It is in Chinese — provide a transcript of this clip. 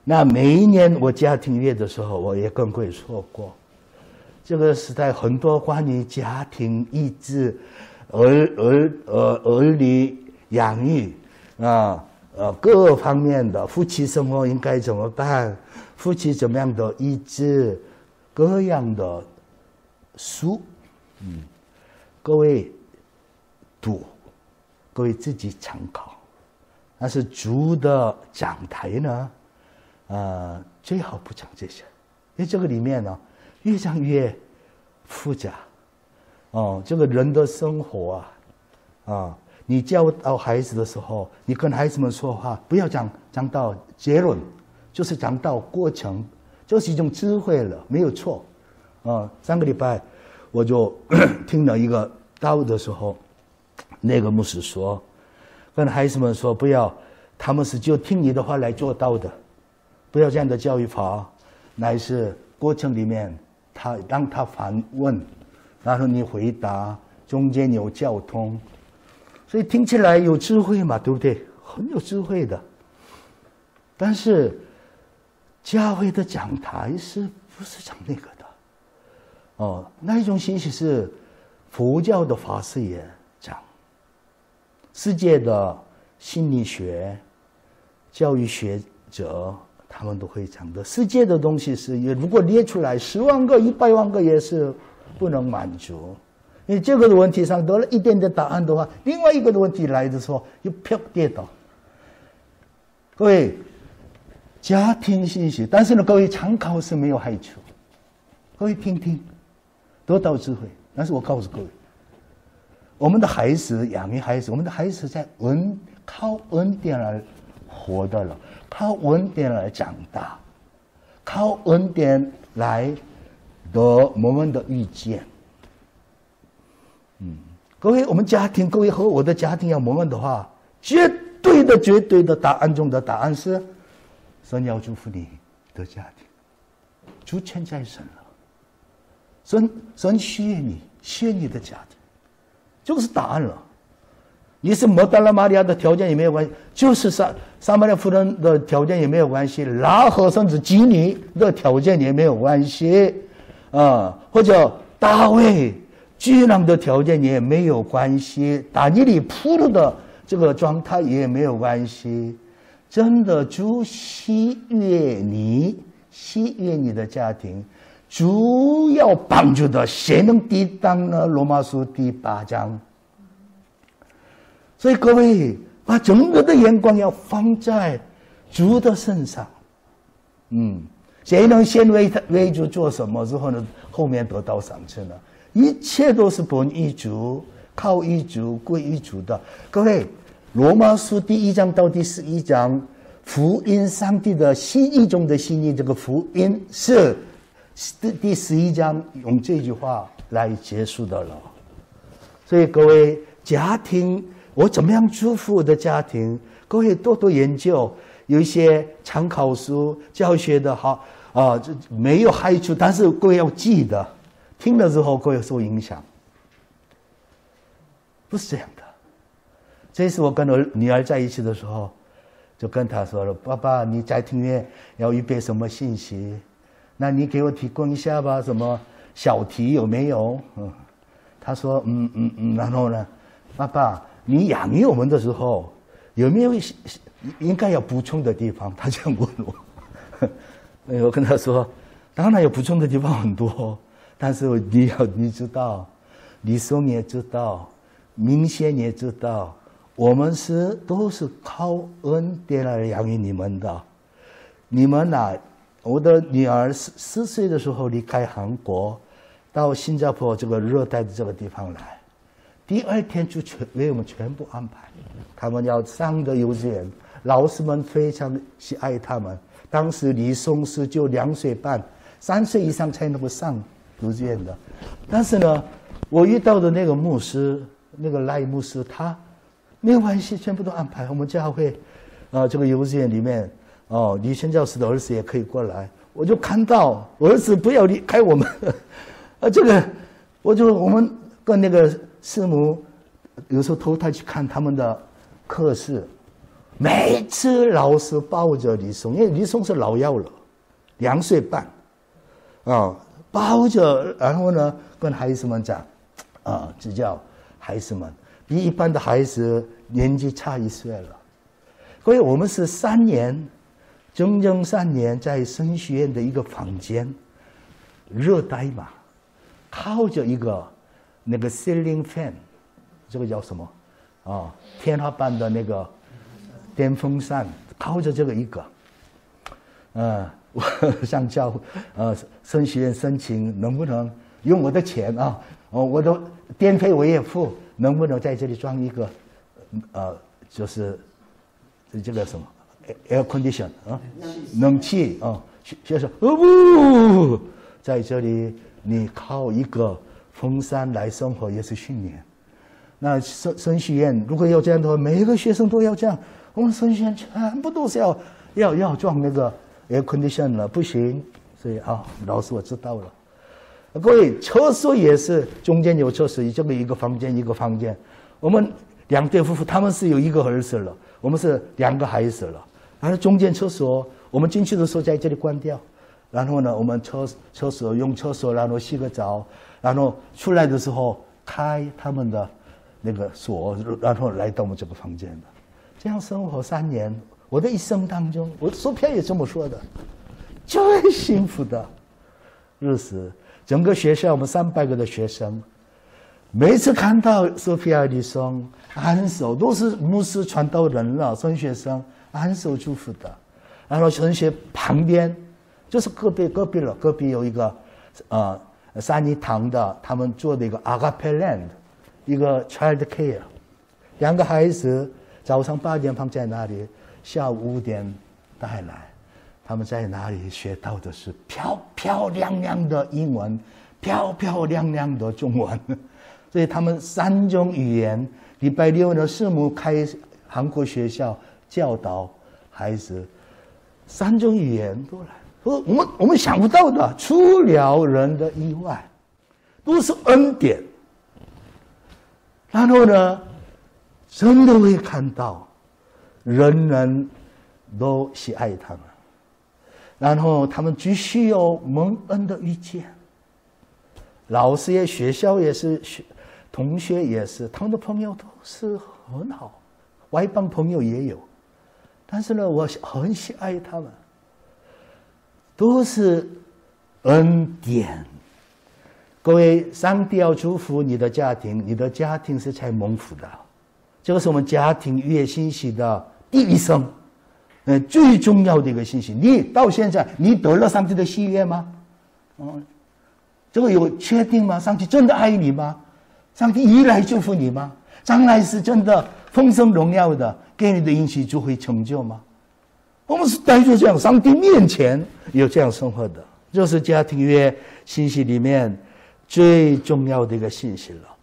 那每一年我家庭月的时候，我也跟各位说过，这个时代很多关于家庭意志、儿女养育各方面的夫妻生活应该怎么办，夫妻怎么样的意志，各样的书，各位读，各位自己参考。但是主的讲台呢，最好不讲这些，因为这个里面呢，越讲越复杂。这个人的生活你教导孩子的时候，你跟孩子们说话，不要讲到结论，就是讲到过程，就是一种智慧了，没有错。上个礼拜我就听了一个道的时候，那个牧师说，跟孩子们说，不要，他们是就听你的话来做到的，不要这样的教育法，乃是过程里面让他反问，然后你回答，中间有交通，所以听起来有智慧嘛，对不对？很有智慧的。但是教会的讲台不是讲那个的？那一种信息是佛教的法师也讲，世界的心理学、教育学者他们都会讲的。世界的东西是，如果列出来10万个、100万个也是不能满足。因为这个的问题上得了一点点答案的话，另外一个的问题来的时候又啪跌倒。各位，家庭信息，但是呢，各位参考是没有害处。各位听听，得到智慧。但是我告诉各位，我们的孩子养育孩子，我们的孩子在靠恩典来活的了，靠恩典来长大，靠恩典来得我们的遇见。各位，我们家庭，各位和我的家庭要我们的话，绝对的答案中的答案是，神要祝福你的家庭，主权在神了，神需要你的家庭，就是答案了。你是抹大拉玛利亚的条件也没有关系，就是撒玛利亚妇人的条件也没有关系，拉合甚至基尼的条件也没有关系，或者大卫巨人的条件也没有关系，但尼里铺路的这个状态也没有关系。真的，主喜悦你的家庭，主要帮助的谁能抵挡呢？罗马书第8章。所以各位，把整个的眼光要放在主的身上。谁能先为主做什么之后呢？后面得到赏赐呢？一切都是本于主，靠于主，归于主的。各位，罗马书第1章到第11章，福音上帝的心意中的心意，这个福音是第11章用这句话来结束的了。所以各位，家庭，我怎么样祝福我的家庭？各位多多研究，有一些参考书教学的好这没有害处，但是各位要记得。听了之后，各位受影响，不是这样的。这次我跟我女儿在一起的时候，就跟她说了：“爸爸，你在庭院要预备什么信息？那你给我提供一下吧，什么小题有没有？”她说：“然后呢，爸爸，你养育我们的时候有没有应该要补充的地方？”她这样问我。我跟她说：“当然有补充的地方很多。”但是你知道，李松也知道，明显也知道，我们都是靠恩典来养育你们的。你们我的女儿4岁的时候离开韩国，到新加坡这个热带的这个地方来，第2天就为我们全部安排。他们要上的幼稚园，老师们非常喜爱他们。当时李松是就2岁半，3岁以上才能够上幼稚园的。但是呢，我遇到的那个牧师，那个赖牧师，他没有关系，全部都安排。我们教会这个幼稚园里面李宣教师的儿子也可以过来。我就看到儿子不要离开我们这个我们跟那个师母有时候偷偷去看他们的课室， 每次老师抱着李松，因为李松是老幺了，2岁半，抱着，然后呢，跟孩子们讲，只叫孩子们比一般的孩子年纪差1岁了。所以我们是3年，整整3年，在神学院的一个房间，热带嘛，靠着一个那个 ceiling fan， 这个叫什么？天花板的那个电风扇，靠着这个一个，我想叫神学院申请，能不能用我的钱我的电费我也付，能不能在这里装一个就是这个什么 air condition 冷气学生不，在这里你靠一个风扇来生活也是训练。那神学院如果要这样的话，每一个学生都要这样。我们神学院全部都是要装那个 air condition 了，不行。所以老师我知道了。各位，厕所也是中间有厕所，这个一个房间一个房间。我们2对夫妇他们是有1个儿子了，我们是2个孩子了。然后中间厕所，我们进去的时候在这里关掉，然后呢，我们厕所用厕所，然后洗个澡，然后出来的时候开他们的那个锁，然后来到我们这个房间的。这样生活3年，我的一生当中，我的索菲亚也这么说的，最幸福的日子。整个学校我们300个的学生，每次看到索菲亚李松按手，都是牧师传道人了，神学生按手祝福的。然后神学旁边就是隔壁了，隔壁有一个三一堂的，他们做的一个 Agape Land， 一个 Child Care， 2个孩子早上8点放在那里，下午5点带来。他们在哪里学到的是漂漂亮亮的英文，漂漂亮亮的中文，所以他们3种语言。礼拜6呢，师母开韩国学校教导孩子，3种语言都来。我们想不到的，出了人的意外，都是恩典。然后呢，真的会看到人人都喜爱他们。然后他们继续有蒙恩的遇见，老师也，学校也是，同学也是，他们的朋友都是很好，外邦朋友也有，但是呢，我很喜爱他们，都是恩典。各位，上帝要祝福你的家庭，你的家庭是才蒙福的，这个是我们家庭预约信息的第一声。最重要的一个信息，你到现在你得了上帝的喜悦吗？这个有确定吗？上帝真的爱你吗？上帝依然祝福你吗？将来是真的丰盛荣耀的，给你的应许就会成就吗？我们是带着这样，上帝面前有这样生活的，这是家庭约信息里面最重要的一个信息了。